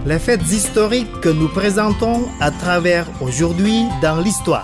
Les faits historiques que nous présentons à travers aujourd'hui dans l'histoire.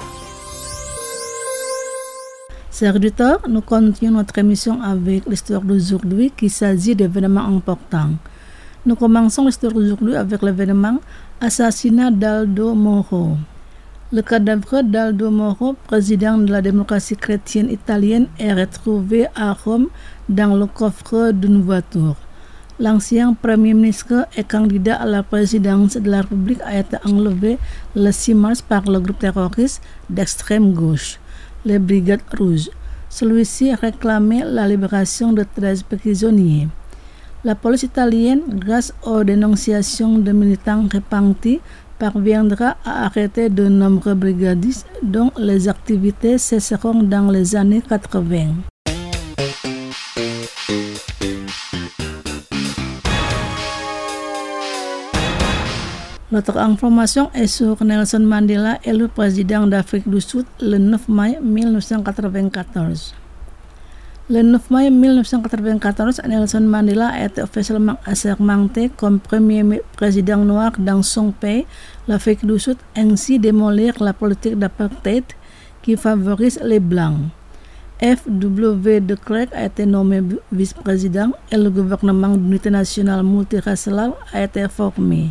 Chers auditeurs, nous continuons notre émission avec l'histoire d'aujourd'hui qui s'agit d'événements importants. Nous commençons l'histoire d'aujourd'hui avec l'événement assassinat d'Aldo Moro. Le cadavre d'Aldo Moro, président de la démocratie chrétienne italienne, est retrouvé à Rome dans le coffre d'une voiture. L'ancien Premier ministre et candidat à la présidence de la République a été enlevé le 6 mars par le groupe terroriste d'extrême gauche, les Brigades Rouges. Celui-ci réclamait la libération de 13 prisonniers. La police italienne, grâce aux dénonciations de militants repentis, parviendra à arrêter de nombreux brigadistes dont les activités cesseront dans les années 80. Notre information est sur Nelson Mandela, élu président d'Afrique du Sud le 9 mai 1994. Le 9 mai 1994, Nelson Mandela a été officiellement assermenté comme premier président noir dans son pays, l'Afrique du Sud, ainsi démolir la politique d'apartheid qui favorise les Blancs. F.W. de Klerk a été nommé vice-président et le gouvernement d'unité nationale multiraciale a été formé.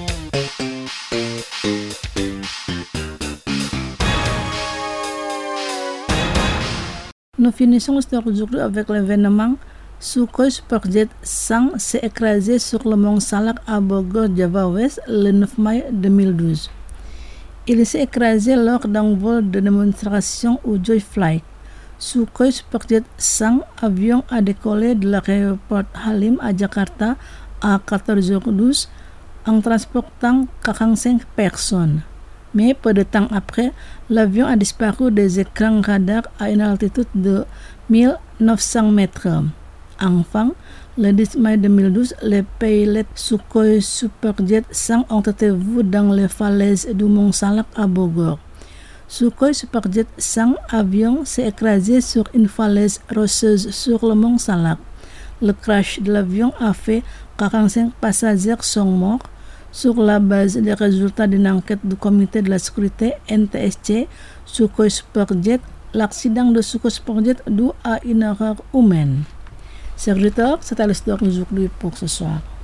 Nous finissons l'histoire d'aujourd'hui avec l'événement Sukhoi Superjet 100 s'est écrasé sur le mont Salak à Bogor, Java Ouest, le 9 mai 2012. Il s'est écrasé lors d'un vol de démonstration au Joy Flight. Sukhoi Superjet 100 avion a décollé de l'aéroport Halim à Jakarta à 14h12 en transportant 45 personnes. Mais peu de temps après, l'avion a disparu des écrans radars à une altitude de 1900 mètres. Enfin, le 10 mai 2012, les pilotes Sukhoi Superjet 100 ont été vus dans les falaises du mont Salak à Bogor. Sukhoi Superjet 100 avion s'est écrasé sur une falaise rocheuse sur le mont Salak. Le crash de l'avion a fait 45 passagers sont morts. Sur la base des résultats d'une enquête du comité de la sécurité NTSC, Sukhoi Superjet, l'accident de Sukhoi Superjet dû à une erreur humaine. Chers auditeurs, c'était l'histoire d'aujourd'hui pour ce soir.